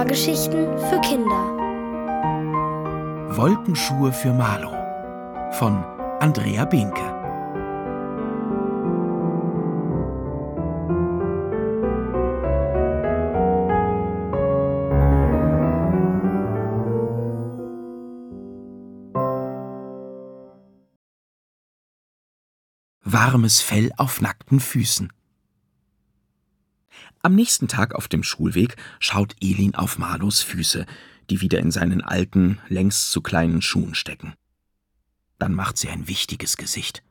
Hörgeschichten für Kinder. Wolkenschuhe für Marlo von Andrea Behnke. Warmes Fell auf nackten Füßen. Am nächsten Tag auf dem Schulweg schaut Elin auf Marlos Füße, die wieder in seinen alten, längst zu kleinen Schuhen stecken. Dann macht sie ein wichtiges Gesicht.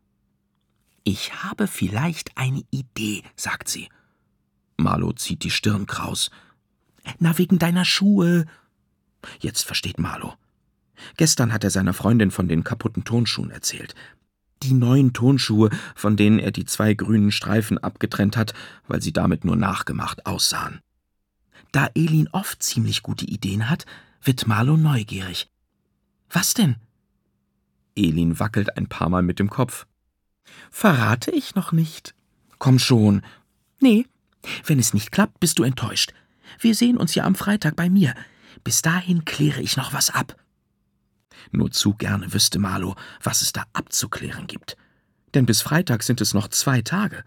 »Ich habe vielleicht eine Idee«, sagt sie. Marlo zieht die Stirn kraus. »Na, wegen deiner Schuhe.« Jetzt versteht Marlo. Gestern hat er seiner Freundin von den kaputten Turnschuhen erzählt. Die neuen Turnschuhe, von denen er die 2 grünen Streifen abgetrennt hat, weil sie damit nur nachgemacht aussahen. Da Elin oft ziemlich gute Ideen hat, wird Marlo neugierig. »Was denn?« Elin wackelt ein paar Mal mit dem Kopf. »Verrate ich noch nicht.« »Komm schon.« »Nee, wenn es nicht klappt, bist du enttäuscht. Wir sehen uns ja am Freitag bei mir. Bis dahin kläre ich noch was ab.« Nur zu gerne wüsste Marlo, was es da abzuklären gibt. Denn bis Freitag sind es noch 2 Tage.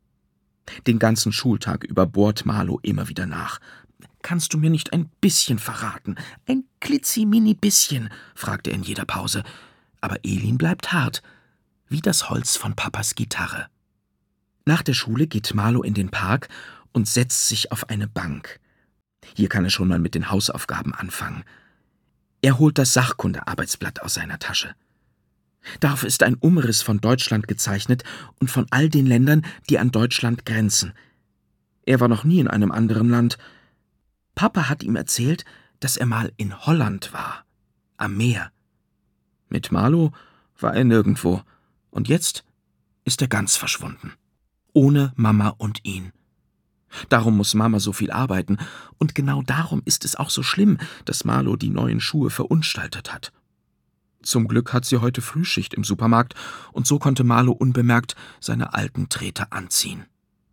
Den ganzen Schultag über bohrt Marlo immer wieder nach. »Kannst du mir nicht ein bisschen verraten? Ein klitzimini-bisschen?« fragt er in jeder Pause. Aber Elin bleibt hart, wie das Holz von Papas Gitarre. Nach der Schule geht Marlo in den Park und setzt sich auf eine Bank. Hier kann er schon mal mit den Hausaufgaben anfangen. Er holt das Sachkundearbeitsblatt aus seiner Tasche. Darauf ist ein Umriss von Deutschland gezeichnet und von all den Ländern, die an Deutschland grenzen. Er war noch nie in einem anderen Land. Papa hat ihm erzählt, dass er mal in Holland war, am Meer. Mit Marlo war er nirgendwo und jetzt ist er ganz verschwunden. Ohne Mama und ihn. Darum muss Mama so viel arbeiten und genau darum ist es auch so schlimm, dass Marlo die neuen Schuhe verunstaltet hat. Zum Glück hat sie heute Frühschicht im Supermarkt und so konnte Marlo unbemerkt seine alten Treter anziehen.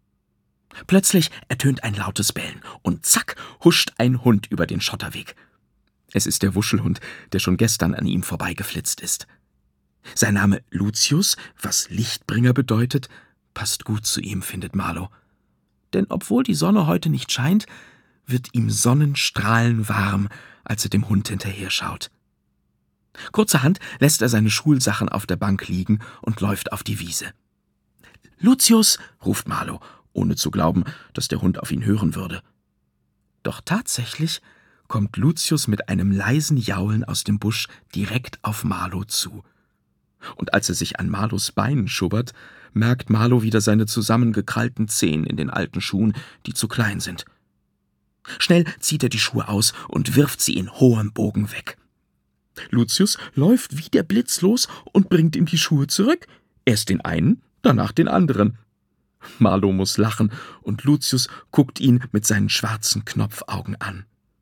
Plötzlich ertönt ein lautes Bellen und zack, huscht ein Hund über den Schotterweg. Es ist der Wuschelhund, der schon gestern an ihm vorbeigeflitzt ist. Sein Name Lucius, was Lichtbringer bedeutet, passt gut zu ihm, findet Marlo. Denn obwohl die Sonne heute nicht scheint, wird ihm sonnenstrahlenwarm, als er dem Hund hinterher schaut. Kurzerhand lässt er seine Schulsachen auf der Bank liegen und läuft auf die Wiese. »Lucius«, ruft Marlo, ohne zu glauben, dass der Hund auf ihn hören würde. Doch tatsächlich kommt Lucius mit einem leisen Jaulen aus dem Busch direkt auf Marlo zu. Und als er sich an Marlos Beinen schubbert, merkt Marlo wieder seine zusammengekrallten Zehen in den alten Schuhen, die zu klein sind. Schnell zieht er die Schuhe aus und wirft sie in hohem Bogen weg. Lucius läuft wie der Blitz los und bringt ihm die Schuhe zurück. Erst den einen, danach den anderen. Marlo muss lachen und Lucius guckt ihn mit seinen schwarzen Knopfaugen an.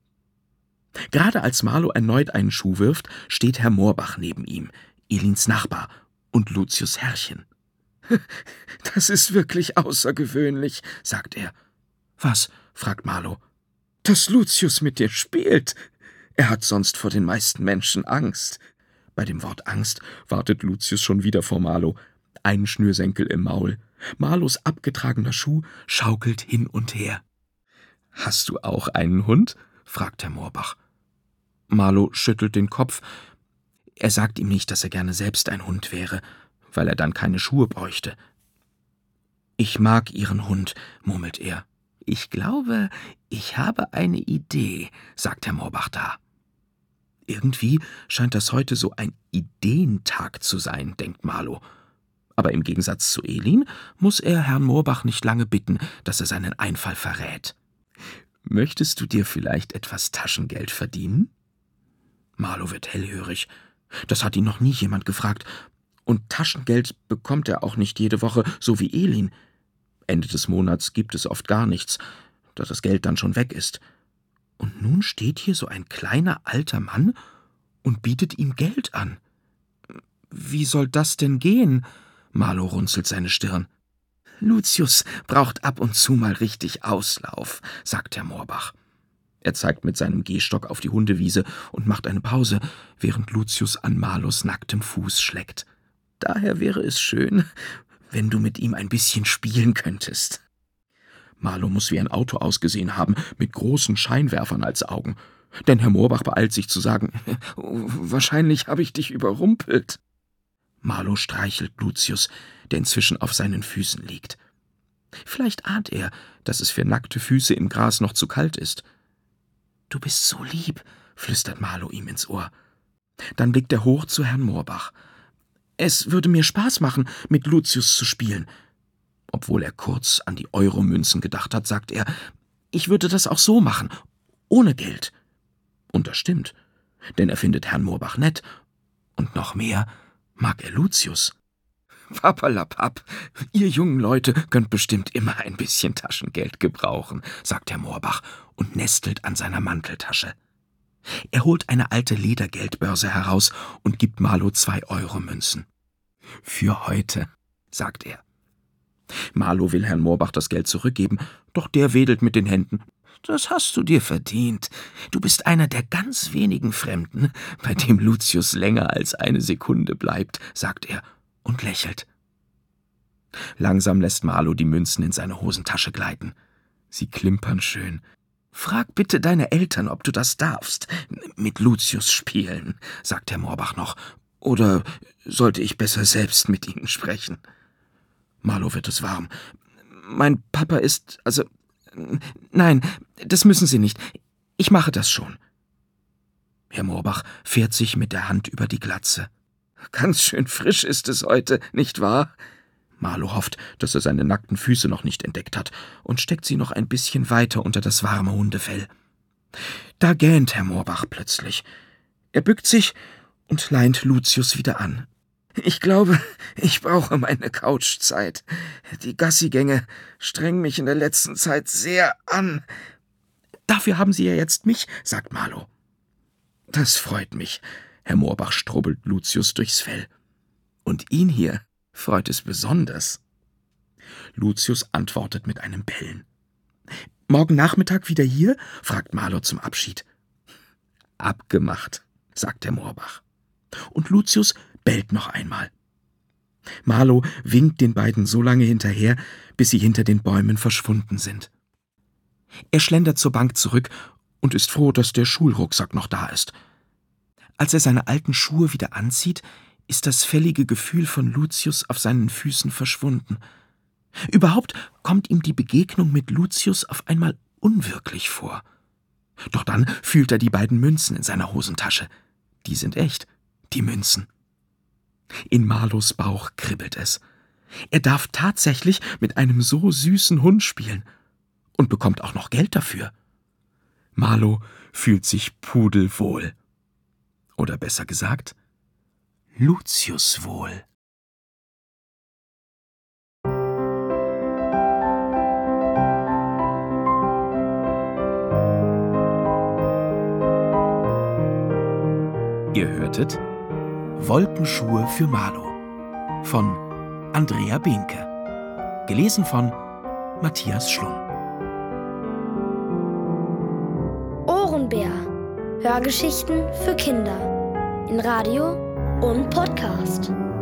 Gerade als Marlo erneut einen Schuh wirft, steht Herr Moorbach neben ihm, Elins Nachbar und Lucius' Herrchen. »Das ist wirklich außergewöhnlich«, sagt er. »Was?« fragt Marlo. »Dass Lucius mit dir spielt. Er hat sonst vor den meisten Menschen Angst.« Bei dem Wort Angst wartet Lucius schon wieder vor Marlo, ein Schnürsenkel im Maul. Marlos abgetragener Schuh schaukelt hin und her. »Hast du auch einen Hund?« fragt Herr Moorbach. Marlo schüttelt den Kopf. Er sagt ihm nicht, dass er gerne selbst ein Hund wäre, weil er dann keine Schuhe bräuchte. »Ich mag Ihren Hund«, murmelt er. »Ich glaube, ich habe eine Idee«, sagt Herr Moorbach da. Irgendwie scheint das heute so ein Ideentag zu sein, denkt Marlo. Aber im Gegensatz zu Elin muss er Herrn Moorbach nicht lange bitten, dass er seinen Einfall verrät. »Möchtest du dir vielleicht etwas Taschengeld verdienen?« Marlo wird hellhörig. Das hat ihn noch nie jemand gefragt. Und Taschengeld bekommt er auch nicht jede Woche, so wie Elin. Ende des Monats gibt es oft gar nichts, da das Geld dann schon weg ist. Und nun steht hier so ein kleiner alter Mann und bietet ihm Geld an. »Wie soll das denn gehen?« Marlo runzelt seine Stirn. »Lucius braucht ab und zu mal richtig Auslauf«, sagt Herr Moorbach. Er zeigt mit seinem Gehstock auf die Hundewiese und macht eine Pause, während Lucius an Marlos nacktem Fuß schleckt. »Daher wäre es schön, wenn du mit ihm ein bisschen spielen könntest.« Marlo muss wie ein Auto ausgesehen haben, mit großen Scheinwerfern als Augen. Denn Herr Moorbach beeilt sich zu sagen, »Wahrscheinlich habe ich dich überrumpelt.« Marlo streichelt Lucius, der inzwischen auf seinen Füßen liegt. Vielleicht ahnt er, dass es für nackte Füße im Gras noch zu kalt ist. »Du bist so lieb«, flüstert Marlo ihm ins Ohr. Dann blickt er hoch zu Herrn Moorbach. »Es würde mir Spaß machen, mit Lucius zu spielen.« Obwohl er kurz an die Euromünzen gedacht hat, sagt er, »Ich würde das auch so machen, ohne Geld.« Und das stimmt, denn er findet Herrn Moorbach nett. Und noch mehr mag er Lucius. »Papperlapapp, ihr jungen Leute könnt bestimmt immer ein bisschen Taschengeld gebrauchen«, sagt Herr Moorbach und nestelt an seiner Manteltasche. Er holt eine alte Ledergeldbörse heraus und gibt Marlo 2 Euromünzen. »Für heute«, sagt er. Marlo will Herrn Moorbach das Geld zurückgeben, doch der wedelt mit den Händen. »Das hast du dir verdient. Du bist einer der ganz wenigen Fremden, bei dem Lucius länger als eine Sekunde bleibt«, sagt er und lächelt. Langsam lässt Marlo die Münzen in seine Hosentasche gleiten. Sie klimpern schön. »Frag bitte deine Eltern, ob du das darfst. Mit Lucius spielen«, sagt Herr Moorbach noch. »Oder sollte ich besser selbst mit ihnen sprechen?« Marlo wird es warm. »Mein Papa ist, Nein, das müssen Sie nicht. Ich mache das schon.« Herr Moorbach fährt sich mit der Hand über die Glatze. »Ganz schön frisch ist es heute, nicht wahr?« Marlo hofft, dass er seine nackten Füße noch nicht entdeckt hat und steckt sie noch ein bisschen weiter unter das warme Hundefell. Da gähnt Herr Moorbach plötzlich. Er bückt sich und leint Lucius wieder an. »Ich glaube, ich brauche meine Couchzeit. Die Gassigänge strengen mich in der letzten Zeit sehr an.« »Dafür haben Sie ja jetzt mich«, sagt Marlo. »Das freut mich.« Herr Moorbach strubbelt Lucius durchs Fell. »Und ihn hier freut es besonders.« Lucius antwortet mit einem Bellen. »Morgen Nachmittag wieder hier?« fragt Marlo zum Abschied. »Abgemacht«, sagt Herr Moorbach. Und Lucius bellt noch einmal. Marlo winkt den beiden so lange hinterher, bis sie hinter den Bäumen verschwunden sind. Er schlendert zur Bank zurück und ist froh, dass der Schulrucksack noch da ist. Als er seine alten Schuhe wieder anzieht, ist das fällige Gefühl von Lucius auf seinen Füßen verschwunden. Überhaupt kommt ihm die Begegnung mit Lucius auf einmal unwirklich vor. Doch dann fühlt er die beiden Münzen in seiner Hosentasche. Die sind echt, die Münzen. In Marlos Bauch kribbelt es. Er darf tatsächlich mit einem so süßen Hund spielen und bekommt auch noch Geld dafür. Marlo fühlt sich pudelwohl. Oder besser gesagt, Lucius wohl. Ihr hörtet Wolkenschuhe für Marlo von Andrea Behnke, gelesen von Matthias Schlun. Ohrenbär. Hörgeschichten für Kinder in Radio und Podcast.